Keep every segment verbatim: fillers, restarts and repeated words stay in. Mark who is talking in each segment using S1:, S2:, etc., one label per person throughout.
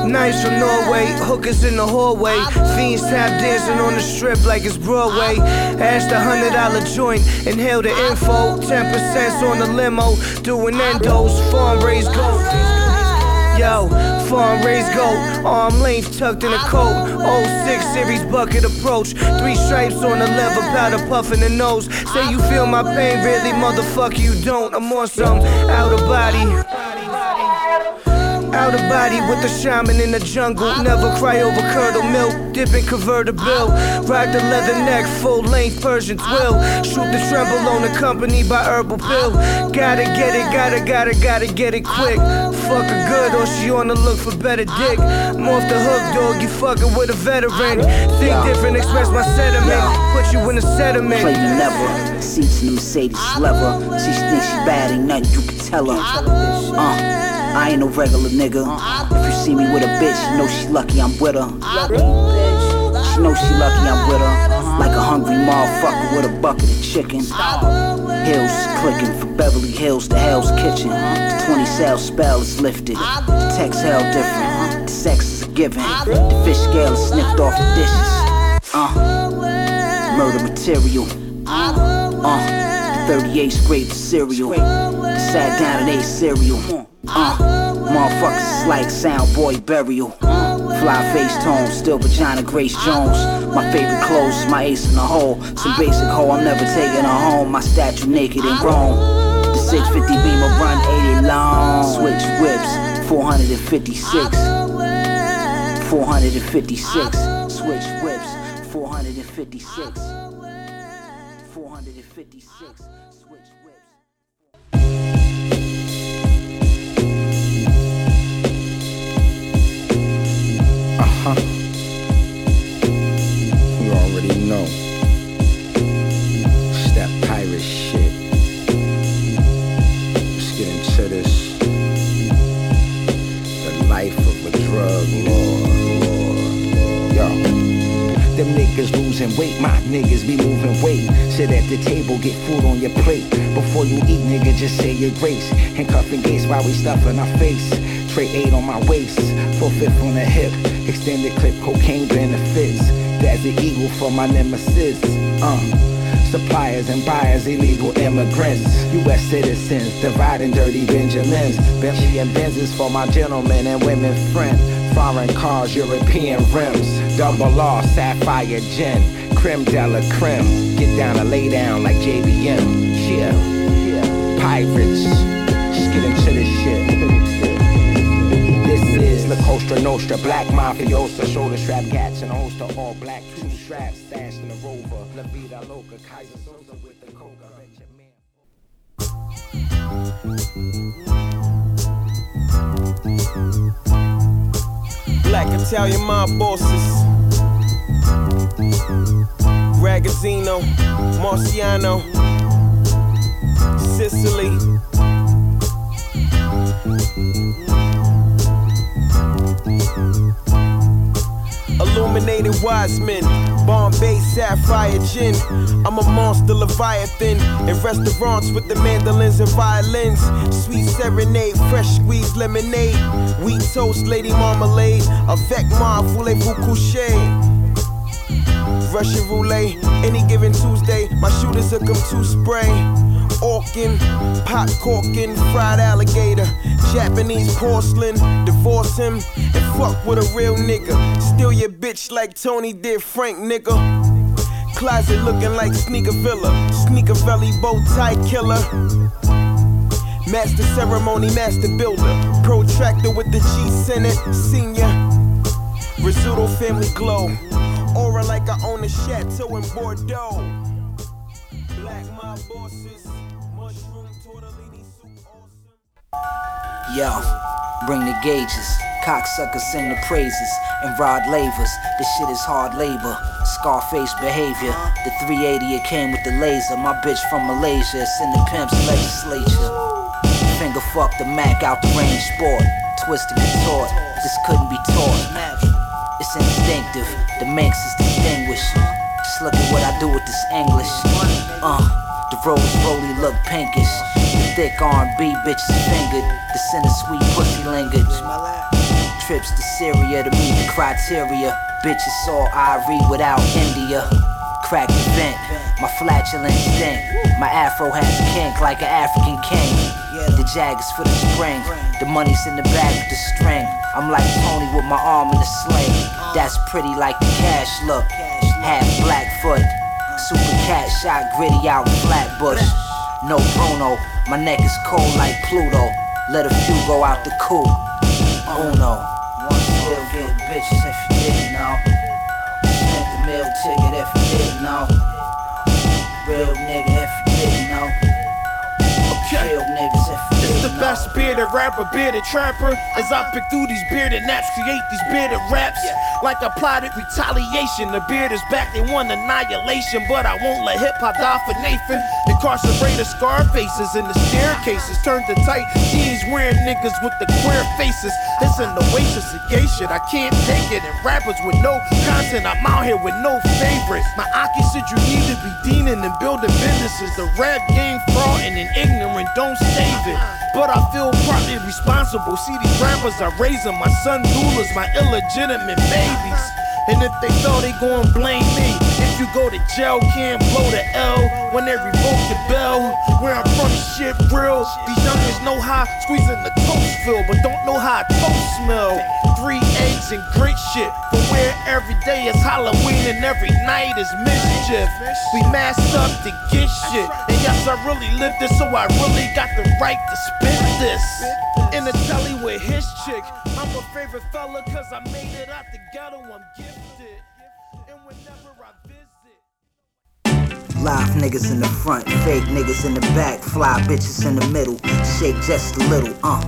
S1: Nights from Norway, hookers in the hallway, fiends tap dancing on the strip like it's Broadway. Ask the hundred dollar joint, inhale the info. Ten percent on the limo, doing endos, farm raised gold. Yo, farm raised gold, arm length tucked in a coat. oh six series bucket approach, three stripes on the leather, powder puff in the nose. Say you feel my pain, really, motherfucker, you don't. I'm on some out of body. Out of body with the shaman in the jungle. Never cry over curdle milk, dipping convertible. Ride the leather neck, full length Persian twill. Shoot the tremble on accompanied by herbal pill. Gotta get it, gotta, gotta, gotta get it quick. Fuck her good or she on the look for better dick. I'm off the hook, dog, you fucking with a veteran. Think different, express my sentiment. Put you in a sediment.
S2: Play me never, seats in the Mercedes leather. She thinks she bad, ain't nothing you can tell her. Uh I ain't no regular nigga. If you see me with a bitch, you know she lucky I'm with her. She know she lucky I'm with her. Like a hungry motherfucker with a bucket of chicken. Hills clicking from Beverly Hills to Hell's Kitchen. The twenty cell spell is lifted. The text hell different. The sex is a given. The fish scale is sniffed off the dishes. Uh, murder material. Uh, the thirty-eighth grade cereal. The sat down and ate cereal. Uh, motherfuckers is like soundboy burial. Fly face tone, still vagina Grace Jones. My favorite clothes is my ace in the hole. Some basic hoe, I'm never taking her home. My statue naked in Rome. The six fifty Beamer run eighty long. Switch whips, four fifty-six. four fifty-six. Switch whips, four fifty-six. four fifty-six. Switch whips.
S3: Uh-huh. You already know. It's that pirate shit. Let's get into this. The life of a drug lord, lord. Yo. Them niggas losing weight, my niggas be moving weight. Sit at the table, get food on your plate. Before you eat, nigga, just say your grace. Handcuffing gates while we stuffing our face. Tray eight on my waist, full fifth on the hip. Extended clip, cocaine benefits. That's the eagle for my nemesis. Uh, suppliers and buyers, illegal immigrants. U S citizens, dividing dirty Benjamins. Bentley and Benzes for my gentlemen and women friend. Foreign cars, European rims. Double R, sapphire gin. Creme de la creme. Get down and lay down like J B M. Yeah, yeah. Pirates. Just get into this shit. This is La Costa Nostra, black mafiosa, shoulder strap cats and a host of all black two straps, stashed in a Rover, La Vida Loca, Kaiser Sosa with the coca, bet your man.
S4: Black Italian mob bosses, Ragazzino, Marciano, Sicily. Illuminated wise men, Bombay sapphire gin. I'm a monster leviathan in restaurants with the mandolins and violins. Sweet serenade, fresh squeezed lemonade, wheat toast, lady marmalade, avec moi, voulez-vous coucher? Russian roulette, any given Tuesday, my shooters will come to spray. Orkin, pop corkin, fried alligator, Japanese porcelain, divorce him and fuck with a real nigga. Steal your bitch like Tony did Frank, nigga. Closet looking like Sneaker Villa, Sneaker Valley bow tie killer. Master ceremony, master builder, protractor with the G Senate, senior. Risotto family glow, aura like I own a chateau in Bordeaux. Black mob bosses.
S2: Yo, bring the gauges, cocksuckers sing the praises, and rod lavers, this shit is hard labor, Scarface behavior, the three eighty it came with the laser, my bitch from Malaysia, it's in the pimp's legislature, finger fuck the Mac out the range sport, twist and contort, this couldn't be taught, it's instinctive, the Manx is distinguished, just look at what I do with this English, uh, the rose roly look pinkish, the thick R and B bitches fingered, the center sweet pussy lingered. trips to Syria to meet the criteria. Bitches saw Irie without India. Crack the vent, my flatulence stink. My afro has kink like an African king. The jag is for the spring, the money's in the bag with the string. I'm like Tony with my arm in the sling. That's pretty like the cash look. Half Blackfoot, super cat shot gritty out Flatbush. No Bruno, my neck is cold like Pluto. Let a few go out the coop. Uno, one still get bitches if you didn't know. Spent the meal ticket if you didn't know. Real nigga if you didn't know. Real niggas if you
S4: It's
S2: didn't
S4: the
S2: know.
S4: best bearded rapper, bearded trapper. As I pick through these bearded naps, create these bearded raps. Like I plotted retaliation. The beard is back, they want annihilation. But I won't let hip hop die for Nathan. Incarcerated scar faces in the staircases. Turned to tight jeans wearing niggas with the queer faces. It's an oasis of gay shit, I can't take it. And rappers with no content, I'm out here with no favorites. My Aki said you need to be deaning and building businesses. The rap game frauding and ignorant, don't save it. But I feel partly responsible. See, these rappers are raising my son doulas, my illegitimate babies. And if they thought they gon' blame me, if you go to jail, can't blow the L when they revoke the bell. Where I'm from, shit real. These youngins know how squeezing the toast feel, but don't know how toast smell. Three eggs and great shit. But where every day is Halloween and every night is mischief. We masked up to get shit. And yes, I really lived this, so I really got the right to spit this. In the telly with his chick. I'm a favorite fella cause I made it out the ghetto, I'm gifted. And whenever I visit,
S2: Live niggas in the front, fake niggas in the back, fly bitches in the middle. Shake just a little, uh.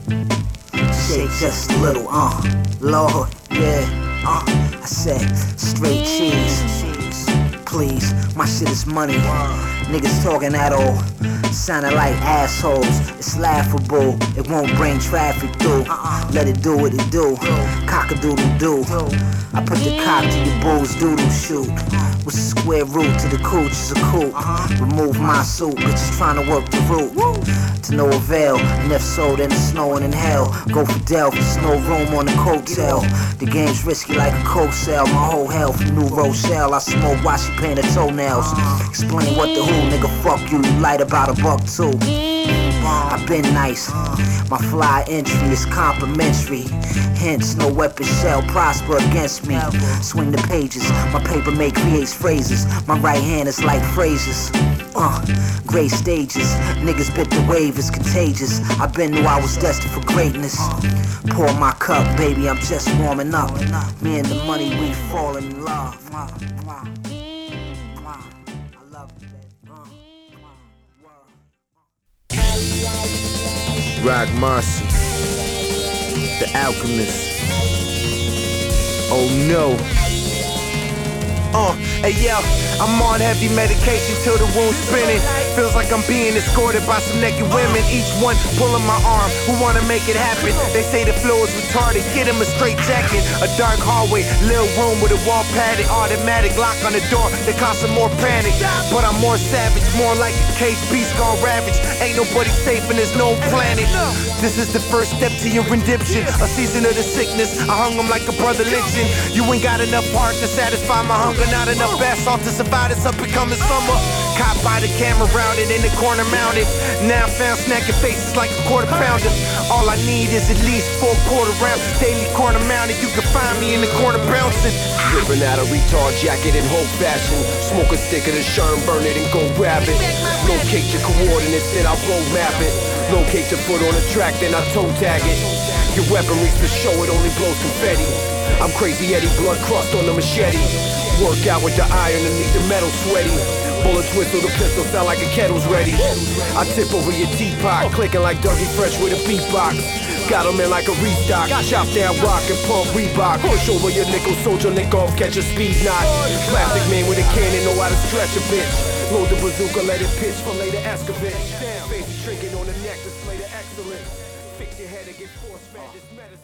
S2: Shake just a little, uh. Lord, yeah, uh. I said straight cheese, please. My shit is money. Niggas talking at all, sounding like assholes. It's laughable, it won't bring traffic through. Let it do what it do, cock-a-doodle-doo. I put the cock to your bull's doodle shoot. What's the square root to the cooch is a coupe. Remove my suit, bitches trying to work the route. To no avail, and if so, then it's snowing in hell. Go for Delph, there's no room on the coattail. The game's risky like a cold sale. My whole hell from New Rochelle. I smoke while she paint her toenails. Explain what the who, nigga, fuck you, you light about a buck too. I've been nice, my fly entry is complimentary. Hence, no weapon shall prosper against me. Swing the pages, my paper make creates phrases. My right hand is like phrases. Uh, great stages, niggas bit the wave, it's contagious. I been knew I was destined for greatness. Pour my cup, baby, I'm just warming up. Me and the money, we falling in love.
S4: Rock Marcy, The Alchemist. Oh no. Uh, hey yo, I'm on heavy medication till the wound's spinning. Feels like I'm being escorted by some naked women, each one pulling my arm, who wanna make it happen. They say the flow is retarded, get him a straight jacket. A dark hallway, little room with a wall padded. Automatic lock on the door, that cause some more panic. But I'm more savage, more like a caged beast gone ravage. Ain't nobody safe and there's no planet. This is the first step to your redemption. A season of the sickness, I hung him like a brother lynching. You ain't got enough heart to satisfy my hunger, not enough asphalt to survive this up and coming summer. Caught by the camera rounded, in the corner mounted. Now found snacking faces like a quarter pounder. All I need is at least four quarter ounces daily, corner mounted. You can find me in the corner bouncing.
S5: Ripping out a retard jacket in whole fashion. Smoke a stick of the sherm, burn it and go grab it. Locate your coordinates, then I road map it. Locate your foot on the track, then I toe tag it. Your weaponry's for show, it only blows confetti. I'm crazy Eddie, blood crust on the machete. Work out with the iron and leave the metal sweaty. Bullets whistle, the pistol sound like a kettle's ready. I tip over your teapot, clicking like Dougie Fresh with a beatbox. Got him in like a restock, chop down rock and pump Reebok. Push over your nickel soldier, nick off, catch a speed knot. Plastic man with a cannon, know how to stretch a bitch. Load the bazooka, let it pitch for later Escovitch. Fancy trinket on the neck, display the excellence. Fix your head and get force fed this medicine.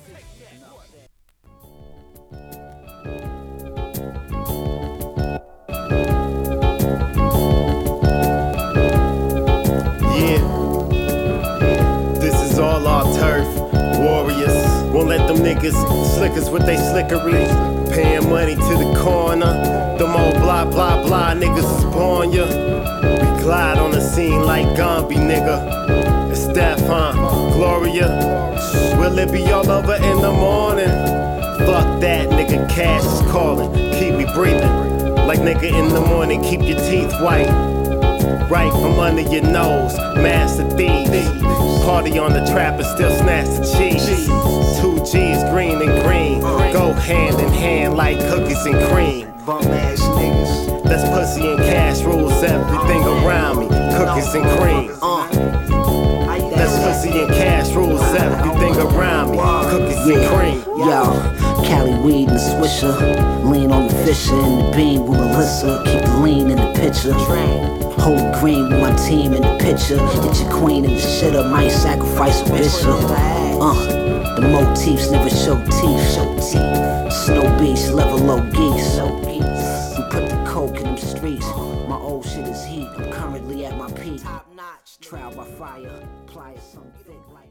S6: Yeah, this is all our turf. Warriors, won't let them niggas niggas slickers with they slickery. Paying money to the corner. Them old blah blah blah niggas is born ya. We glide on the scene like Gumby, nigga. It's Steph, huh? Gloria. Will it be all over in the morning? Fuck that, nigga, cash is calling. Keep me breathing. Like nigga in the morning, keep your teeth white. Right from under your nose, master thieves. Party on the trap and still snatch the cheese. Two G's, green and green. Go hand in hand like cookies and cream.
S3: Bum ass niggas.
S6: That's pussy and cash rules everything around me. Cookies and cream. That's pussy and cash rules everything around me. Cookies and cream.
S2: Yo, Cali weed and Swisher. Lean on the Fisher and the beam with Melissa. Keep the lean in the picture. Hold green with my team in the picture. Hit your queen in the shitter. Might sacrifice a bishop. Uh, the motifs never show teeth. Snow beast, level low geese. We put the coke in them streets. My old shit is heat. I'm currently at my peak. Trial by fire. Pliers something thick like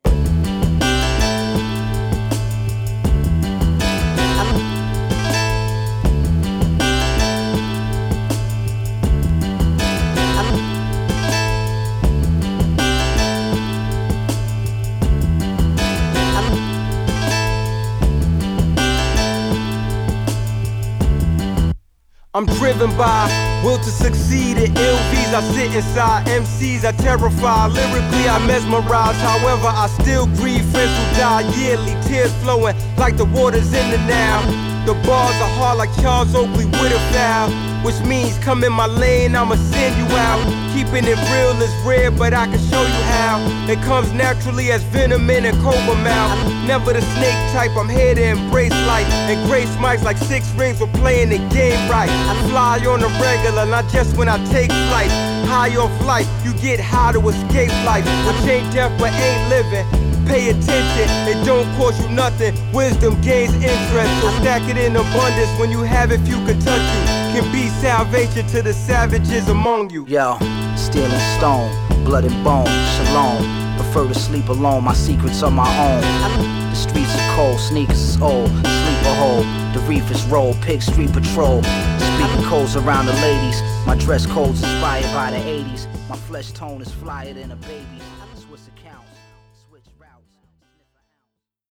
S4: I'm driven by will to succeed at L Vs. I sit inside M Cs, I terrify. Lyrically, I mesmerize. However, I still grieve friends who die yearly. Tears flowing like the waters in the now. The bars are hard like Charles Oakley with a foul, which means come in my lane, I'ma send you out. Keeping it real is rare, but I can show you how. It comes naturally as venom in a cobra mouth. Never the snake type, I'm here to embrace life. And grace mics like six rings for playing the game right. I fly on the regular, not just when I take flight. High off life, you get high to escape life. Which ain't death but ain't living. Pay attention, it don't cost you nothing. Wisdom gains interest, so stack it in abundance. When you have it, few can touch you. Can be salvation to the savages among you.
S2: Yo, steel and stone, blood and bone, shalom. Prefer to sleep alone, my secrets are my own. The streets are cold, sneakers is old, sleep a hole. The reef is roll, pig street patrol. Speaking codes around the ladies, my dress code's inspired by the eighties. My flesh tone is flyer than a baby's.